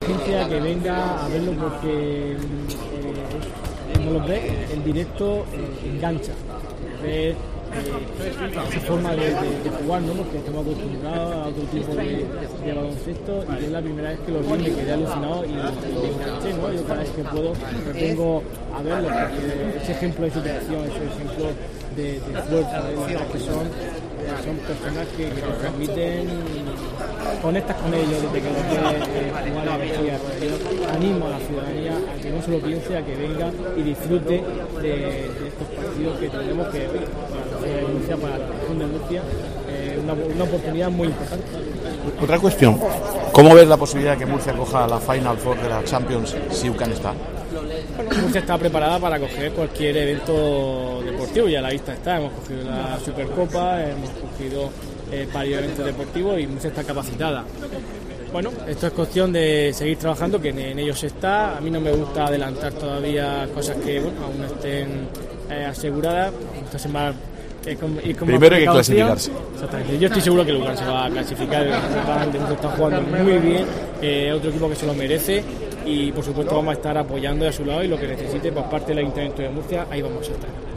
gente a que venga a verlo porque cuando los ves en directo engancha. Ves esa forma de jugar, ¿no? Porque estamos acostumbrados a otro tipo de baloncesto y es la primera vez que lo vi, me quedé alucinado y me enganché, ¿no? Yo cada vez que puedo me vengo a verlo porque ese ejemplo de superación, ese ejemplo de fuerza, que son personas que te transmiten, conectas con ellos desde que los ves jugar a la energía. Yo animo a la ciudadanía a que no solo piense, a que venga y disfrute de estos partidos que tendremos que hoy para la región de Murcia, una oportunidad muy importante. Otra cuestión, ¿cómo ves la posibilidad de que Murcia coja la Final Four de la Champions si UCAN está? Bueno, Murcia está preparada para coger cualquier evento deportivo, ya a la vista está, hemos cogido la Supercopa, hemos cogido varios eventos deportivos y Murcia está capacitada. Bueno, esto es cuestión de seguir trabajando, que en ellos está. A mí no me gusta adelantar todavía cosas que aún no estén aseguradas. Esta semana primero hay que clasificarse. Exactamente. Yo estoy seguro que Lucan se va a clasificar. Está jugando muy bien, otro equipo que se lo merece y por supuesto vamos a estar apoyando a su lado y lo que necesite por parte del Ayuntamiento de Murcia, ahí vamos a estar.